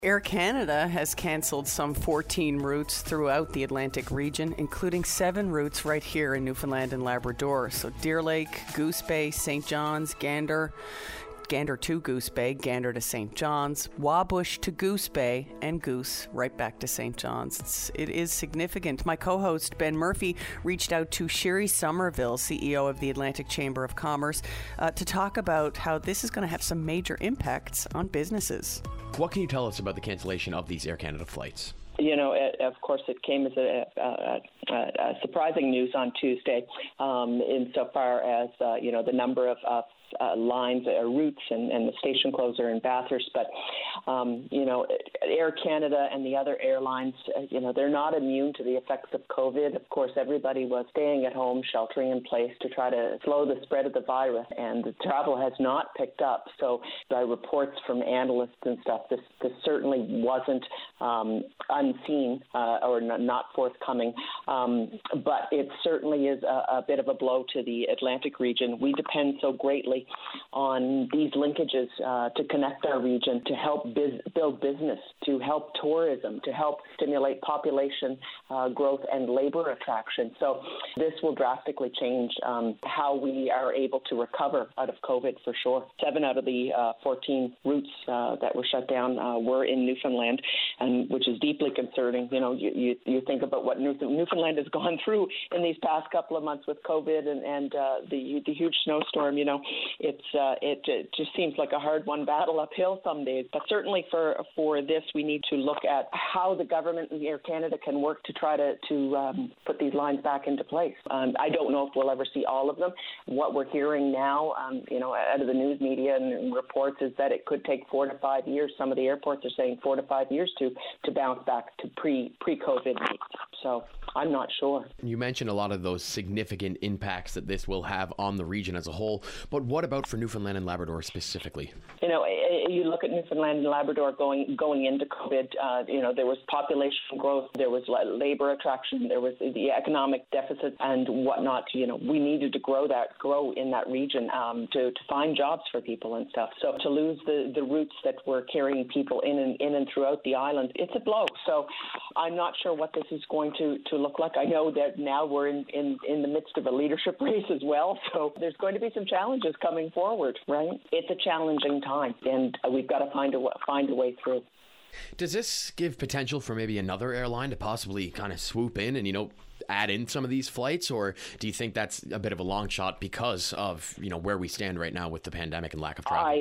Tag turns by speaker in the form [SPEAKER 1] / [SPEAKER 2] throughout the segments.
[SPEAKER 1] Air Canada has cancelled some 14 routes throughout the Atlantic region, including 7 routes right here in Newfoundland and Labrador. So Deer Lake, Goose Bay, St. John's, Gander to Goose Bay, Gander to St. John's, Wabush to Goose Bay, and Goose right back to St. John's. It is significant. My co-host Ben Murphy reached out to Sherry Somerville, CEO of the Atlantic Chamber of Commerce, to talk about how this is going to have some major impacts on businesses.
[SPEAKER 2] What can you tell us about the cancellation of these Air Canada flights?
[SPEAKER 3] You know, of course, it came as a surprising news on Tuesday, insofar as, the number of lines or routes and the station closure in Bathurst. But, Air Canada and the other airlines, they're not immune to the effects of COVID. Of course, everybody was staying at home, sheltering in place to try to slow the spread of the virus. And the travel has not picked up. So by reports from analysts and stuff, this certainly wasn't unseen or not forthcoming. But it certainly is a bit of a blow to the Atlantic region. We depend so greatly on these linkages to connect our region, to help build business, to help tourism, to help stimulate population growth and labor attraction. So this will drastically change how we are able to recover out of COVID for sure. 7 out of the 14 routes that were shut down were in Newfoundland, and which is deeply concerning. You think about what Newfoundland has gone through in these past couple of months with COVID and the huge snowstorm. It just seems like a hard-won battle uphill some days. But certainly for this, we need to look at how the government and Air Canada can work to try to put these lines back into place. I don't know if we'll ever see all of them. What we're hearing now, out of the news media and reports is that it could take 4 to 5 years. Some of the airports are saying 4 to 5 years to bounce back to pre-COVID rates. So I'm not sure.
[SPEAKER 2] You mentioned a lot of those significant impacts that this will have on the region as a whole, but what about for Newfoundland and Labrador specifically?
[SPEAKER 3] You look at Newfoundland and Labrador going into COVID, there was population growth, there was labor attraction, there was the economic deficit and whatnot. We needed to grow in that region to find jobs for people and stuff. So to lose the routes that were carrying people in and throughout the island, it's a blow. So I'm not sure what this is going to look like. I know that now we're in the midst of a leadership race as well. So there's going to be some challenges coming forward, right? It's a challenging time, and we've got to find a way through.
[SPEAKER 2] Does this give potential for maybe another airline to possibly kind of swoop in and, add in some of these flights, or do you think that's a bit of a long shot because of, where we stand right now with the pandemic and lack of travel?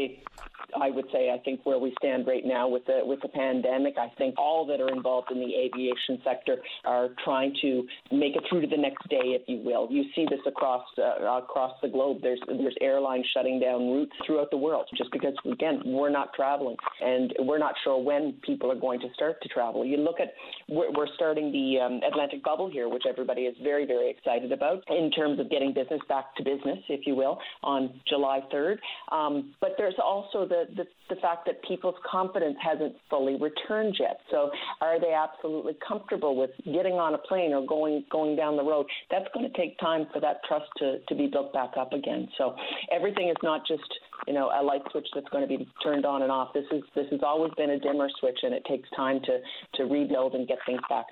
[SPEAKER 3] I would say I think where we stand right now with the pandemic, I think all that are involved in the aviation sector are trying to make it through to the next day, if you will. You see this across the globe. There's airlines shutting down routes throughout the world just because, again, we're not traveling and we're not sure when people are going to start to travel. You look at, we're starting the Atlantic bubble here, which everybody is very, very excited about in terms of getting business back to business, if you will, on July 3rd. But there's also the fact that people's confidence hasn't fully returned yet. So are they absolutely comfortable with getting on a plane or going down the road? That's going to take time for that trust to be built back up again. So everything is not just a light switch that's going to be turned on and off. This has always been a dimmer switch, and it takes time to rebuild and get things back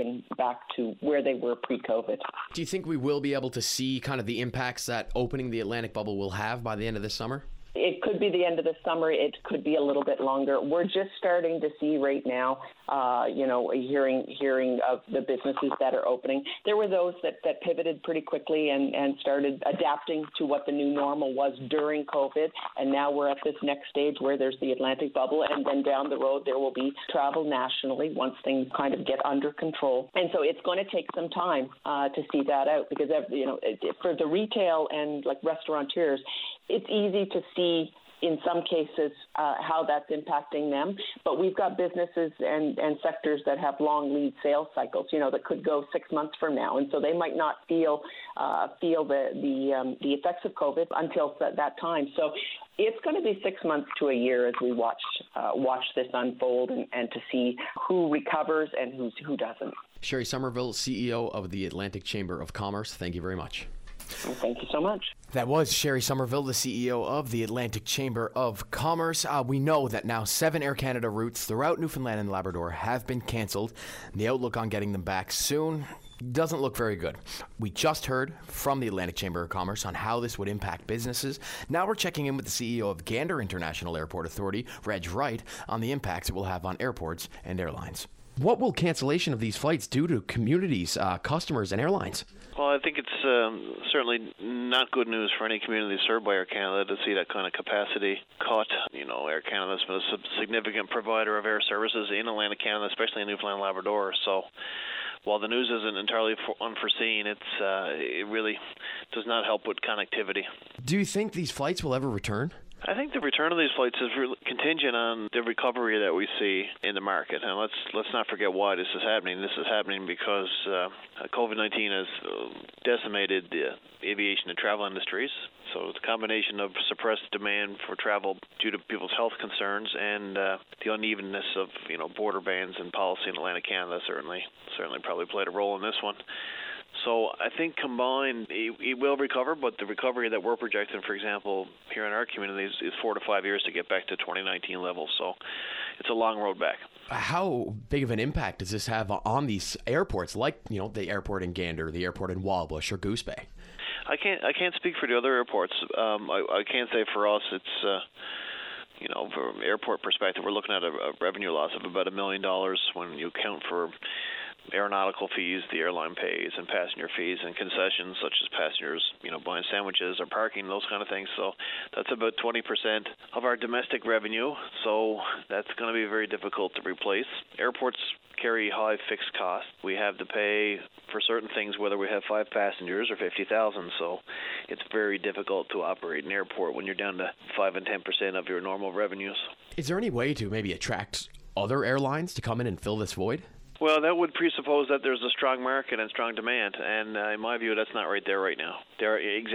[SPEAKER 3] to where they were pre-COVID.
[SPEAKER 2] Do you think we will be able to see kind of the impacts that opening the Atlantic bubble will have by the end of this summer?
[SPEAKER 3] It could be the end of the summer. It could be a little bit longer. We're just starting to see right now, hearing of the businesses that are opening. There were those that pivoted pretty quickly and started adapting to what the new normal was during COVID. And now we're at this next stage where there's the Atlantic bubble. And then down the road, there will be travel nationally once things kind of get under control. And so it's going to take some time to see that out because, for the retail and like restaurateurs, it's easy to see in some cases how that's impacting them. But we've got businesses and sectors that have long lead sales cycles, that could go 6 months from now. And so they might not feel the effects of COVID until that time. So it's going to be 6 months to a year as we watch this unfold and to see who recovers and who doesn't.
[SPEAKER 2] Sherry Somerville, CEO of the Atlantic Chamber of Commerce, thank you very much.
[SPEAKER 3] Well, thank you so much.
[SPEAKER 2] That was Sherry Somerville, the CEO of the Atlantic Chamber of Commerce. We know that now 7 Air Canada routes throughout Newfoundland and Labrador have been cancelled. The outlook on getting them back soon doesn't look very good. We just heard from the Atlantic Chamber of Commerce on how this would impact businesses. Now we're checking in with the CEO of Gander International Airport Authority, Reg Wright, on the impacts it will have on airports and airlines. What will cancellation of these flights do to communities, customers, and airlines?
[SPEAKER 4] Well, I think it's certainly not good news for any community served by Air Canada to see that kind of capacity cut. Air Canada's been a significant provider of air services in Atlantic Canada, especially in Newfoundland and Labrador. So while the news isn't entirely unforeseen, it really does not help with connectivity.
[SPEAKER 2] Do you think these flights will ever return?
[SPEAKER 4] I think the return of these flights is really contingent on the recovery that we see in the market. And let's not forget why this is happening. This is happening because COVID-19 has decimated the aviation and travel industries. So it's a combination of suppressed demand for travel due to people's health concerns and the unevenness of border bans and policy in Atlantic Canada certainly probably played a role in this one. So I think combined, it will recover, but the recovery that we're projecting, for example, here in our communities is 4 to 5 years to get back to 2019 levels. So it's a long road back.
[SPEAKER 2] How big of an impact does this have on these airports, like the airport in Gander, the airport in Wabush, or Goose Bay?
[SPEAKER 4] I can't speak for the other airports. I can say for us, it's. From an airport perspective, we're looking at a revenue loss of about $1 million when you account for aeronautical fees the airline pays and passenger fees and concessions such as passengers, buying sandwiches or parking, those kind of things. So that's about 20% of our domestic revenue. So that's going to be very difficult to replace. Airports carry high fixed costs. We have to pay for certain things whether we have 5 passengers or 50,000. So it's very difficult to operate an airport when you're down to 5 and 10% of your normal revenues.
[SPEAKER 2] Is there any way to maybe attract other airlines to come in and fill this void?
[SPEAKER 4] Well, that would presuppose that there's a strong market and strong demand, and in my view, that's not right there right now. There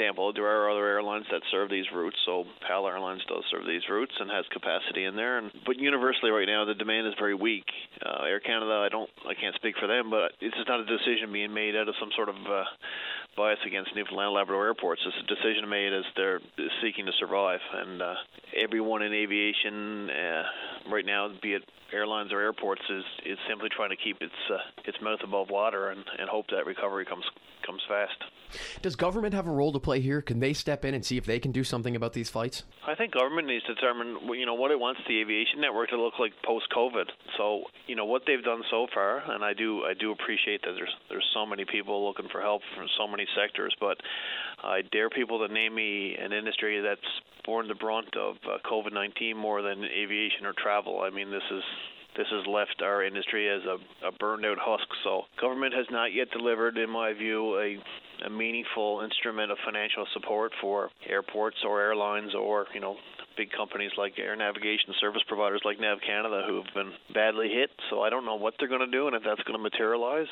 [SPEAKER 4] are other airlines that serve these routes, so PAL Airlines does serve these routes and has capacity in there. But universally right now, the demand is very weak. Air Canada, I can't speak for them, but this is not a decision being made out of some sort of bias against Newfoundland and Labrador airports. It's a decision made as they're seeking to survive, and everyone in aviation right now, be it airlines or airports, is simply trying to keep its mouth above water and hope that recovery comes fast.
[SPEAKER 2] Does government have a role to play here? Can they step in and see if they can do something about these flights?
[SPEAKER 4] I think government needs to determine what it wants the aviation network to look like post-COVID. So what they've done so far, and I do appreciate that there's so many people looking for help from so many sectors, but I dare people to name me an industry that's borne the brunt of COVID-19 more than aviation or travel. I mean, this has left our industry as a burned-out husk. So government has not yet delivered, in my view, a meaningful instrument of financial support for airports or airlines or, big companies like air navigation service providers like Nav Canada who have been badly hit. So I don't know what they're going to do and if that's going to materialize.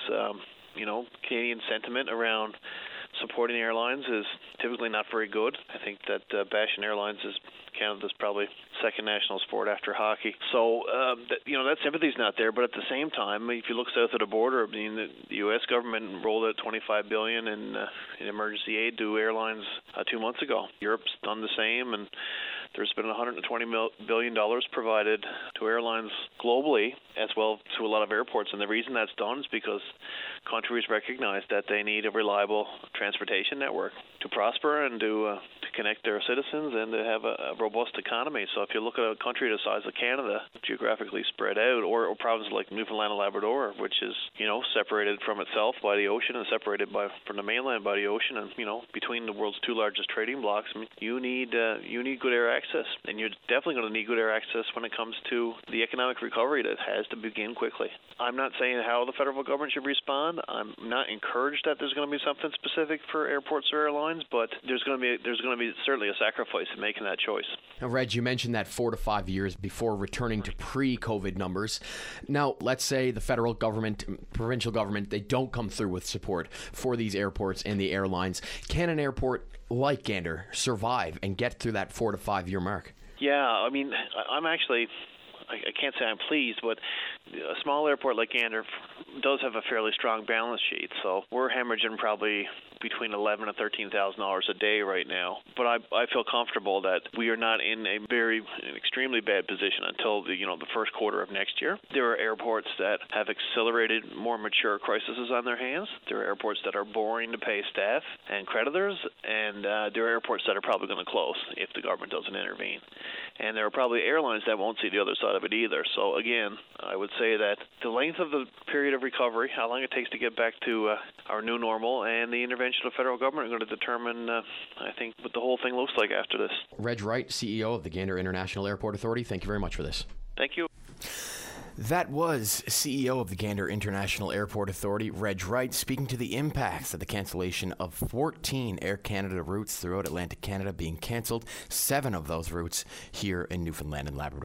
[SPEAKER 4] Canadian sentiment around supporting airlines is typically not very good. I think that bashing airlines is Canada's probably second national sport after hockey. So, that sympathy's not there. But at the same time, if you look south of the border, the U.S. government rolled out $25 billion in emergency aid to airlines 2 months ago. Europe's done the same, and there's been $120 billion provided to airlines globally as well to a lot of airports. And the reason that's done is because countries recognize that they need a reliable transportation network to prosper and to connect their citizens and to have a robust economy. So if you look at a country the size of Canada, geographically spread out, or provinces like Newfoundland and Labrador, which is, separated from itself by the ocean and separated from the mainland by the ocean and, between the world's 2 largest trading blocks, you need good air access. And you're definitely going to need good air access when it comes to the economic recovery that has to begin quickly. I'm not saying how the federal government should respond. I'm not encouraged that there's going to be something specific for airports or airlines, but there's going to be certainly a sacrifice in making that choice.
[SPEAKER 2] Now, Reg, you mentioned that 4 to 5 years before returning to pre-COVID numbers. Now, let's say the federal government, provincial government, they don't come through with support for these airports and the airlines. Can an airport like Gander survive and get through that 4 to 5 year mark?
[SPEAKER 4] Yeah, I mean, I can't say I'm pleased, but a small airport like Gander does have a fairly strong balance sheet, so we're hemorrhaging probably between $11,000 and $13,000 a day right now. But I feel comfortable that we are not in an extremely bad position until the first quarter of next year. There are airports that have accelerated, more mature crises on their hands. There are airports that are boring to pay staff and creditors, and there are airports that are probably going to close if the government doesn't intervene. And there are probably airlines that won't see the other side of it either. So again, I would say that the length of the period of recovery, how long it takes to get back to our new normal, and the intervention of the federal government are going to determine, I think, what the whole thing looks like after this.
[SPEAKER 2] Reg Wright, CEO of the Gander International Airport Authority, thank you very much for this.
[SPEAKER 4] Thank you.
[SPEAKER 5] That was CEO of the Gander International Airport Authority, Reg Wright, speaking to the impacts of the cancellation of 14 Air Canada routes throughout Atlantic Canada being canceled, 7 of those routes here in Newfoundland and Labrador.